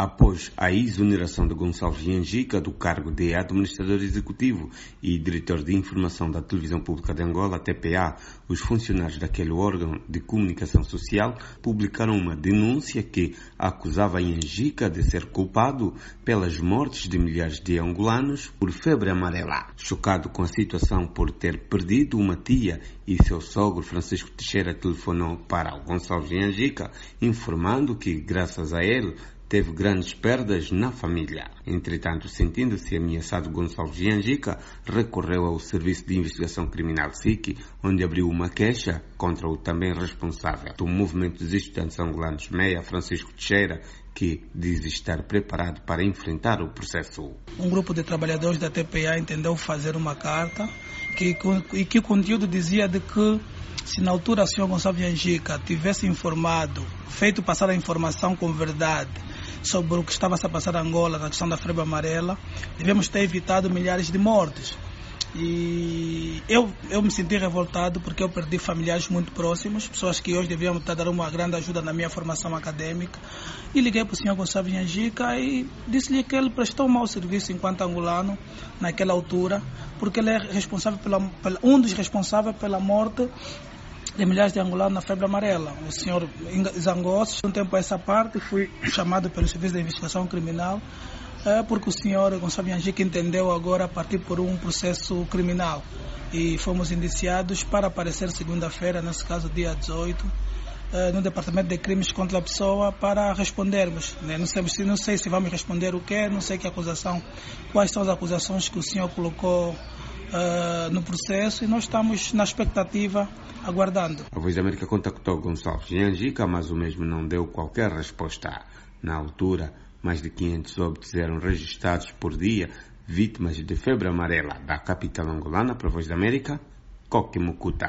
Após a exoneração de Gonçalves Nhanjica do cargo de administrador executivo e diretor de informação da Televisão Pública de Angola, TPA, os funcionários daquele órgão de comunicação social publicaram uma denúncia que acusava Nhanjica de ser culpado pelas mortes de milhares de angolanos por febre amarela. Chocado com a situação por ter perdido uma tia e seu sogro Francisco Teixeira telefonou para o Gonçalves Nhanjica, informando que, graças a ele, teve grandes perdas na família. Entretanto, sentindo-se ameaçado, Gonçalves Nhanjica recorreu ao Serviço de Investigação Criminal SIC, onde abriu uma queixa contra o também responsável do Movimento dos Estudantes Angolanos MEA, Francisco Teixeira, que diz estar preparado para enfrentar o processo. Um grupo de trabalhadores da TPA entendeu fazer uma carta que o conteúdo dizia de que se na altura o Sr. Gonçalves Nhanjica tivesse informado, feito passar a informação com verdade sobre o que estava a passar em Angola na questão da febre amarela, devemos ter evitado milhares de mortes. E eu me senti revoltado porque eu perdi familiares muito próximos, pessoas que hoje deviam estar dando uma grande ajuda na minha formação acadêmica. E liguei para o Sr. Gonçalves Nhanjica e disse-lhe que ele prestou um mau serviço enquanto angolano naquela altura, porque ele é responsável um dos responsáveis pela morte de milhares de angolanos na febre amarela. O senhor zangou-se. Um tempo a essa parte, fui chamado pelo Serviço de Investigação Criminal, porque o senhor Gonçalves Nhanjica entendeu agora partir por um processo criminal. E fomos indiciados para aparecer segunda-feira, nesse caso dia 18, no Departamento de Crimes contra a Pessoa, para respondermos. Não sei se vamos responder o quê, não sei quais são as acusações que o senhor colocou no processo, e nós estamos na expectativa, aguardando. A Voz da América contactou Gonçalves Nhanjica, mas o mesmo não deu qualquer resposta. Na altura, mais de 500 óbitos eram registrados por dia, vítimas de febre amarela. Da capital angolana, para a Voz da América, Coque Mucuta.